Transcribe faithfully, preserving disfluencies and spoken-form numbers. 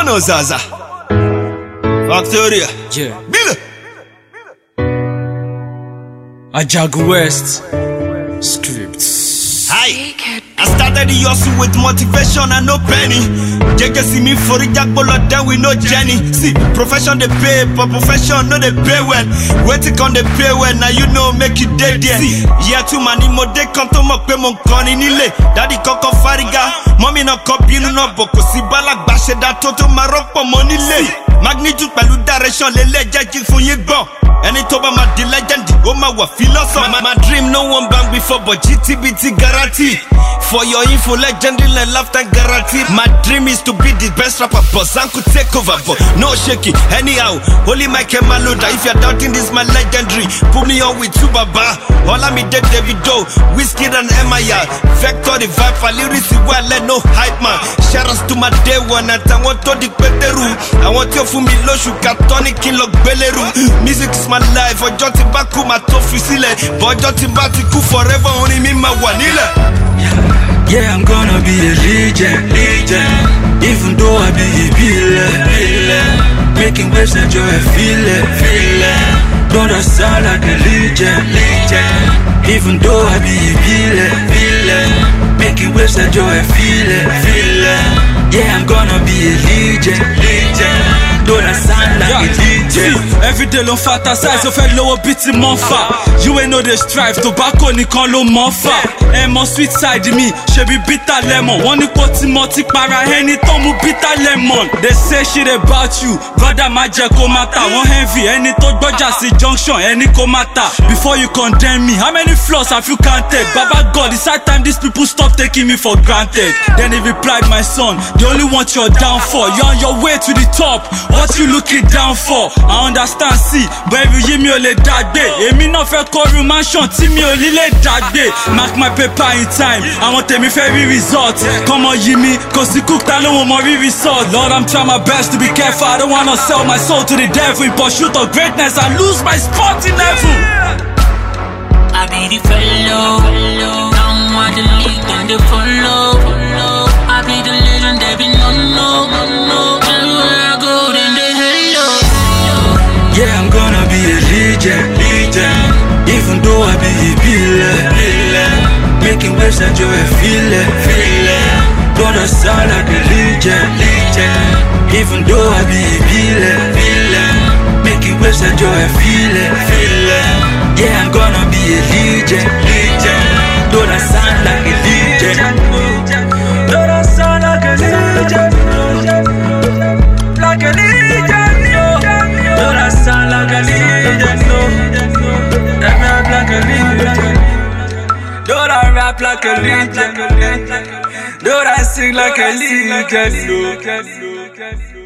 on, Zaza. Factoria. Yeah. Bill. Ajagu West. Scripts. Hi. I started the hustle with motivation and no penny. J K see me for the jack bullet, then we no Jenny. See, profession they pay, but profession no they pay well. Waiting on the pay well, now you know make you dead there. See, yeah, too many more they come to my pay mon koni nile. Daddy koko fariga, mommy no copy no boko. Si balak bashe da toto marok po money le. Magnitude pelu direction le le judging for ye go. And it over my the legend, oh my wa philosopher. My, my dream no one bang before, but G T B T guarantee. For your info, legendary and laughter guarantee. My dream is to be the best rapper, but Zan could take over, but no shaking. Anyhow, holy Mike and Maluda. If you're doubting this, my legendary, put me on with Tubaba. All I'm in dead Davido, Whiskey and M I R. Vector the vibe, for lyrics, well, let no hype man. Shout outs to my day one, and I want to the Peteru. I want you for me, Loshu, Katonic, Kilo, Beleru. Music is my life, or Jotin Baku, my tofu sile. But Jotin Batiku forever, only me, my wanilla. Yeah, I'm gonna be a legend, legend. Even though I be a villain, villain. Making waves and joy, feel it, feel it. Don't I sound like a legend, legend. Even though I be a villain, villain. Making waves and joy, feel it, feel it. Yeah, I'm gonna be a legend, legend. Don't I sound like yeah. a legend. Every day l'on fantasize, on fait low beat mon fa. You ain't know they strive, tobacco ni kan lo mon fa. And mon sweet side me, she be bitter lemon. One ni poti moti para any tomu bitter lemon. They say shit about you, brother magic komata. One heavy, any to dodger si junction, any komata. Before you condemn me, how many flaws have you counted? Baba God, it's high time these people stop taking me for granted. Then he replied, my son, they only want your downfall. You're on your way to the top. What you looking down for? I understand, see, but if you give me a little that day, et me not fair call you mansion, see me a little that day. Mark my paper in time, I want to me very result. Come on, Jimmy, cause you cooked alone with my result. Lord, I'm trying my best to be careful, I don't wanna sell my soul to the devil in pursuit of greatness and lose my spot in heaven. I be the fellow, don't want the lead and the follow. I be the legend, they be no, no, no, no. Yeah, I'm gonna be a legend, legend. Even though I be a villain, villain. Making waves and joy, feel it, feel it. Don't I sound like a legend, legend. Even though I be a villain, villain. Making waves and joy, feel it, feel it. Yeah, I'm gonna be a legend, legend. Don't I sound like a legend? Don't I sound like a legend? Like a legend. Don't I sound like a legend, no. Let me rap like a legend. Don't I rap like a legend. Don't I sing like a legend, no.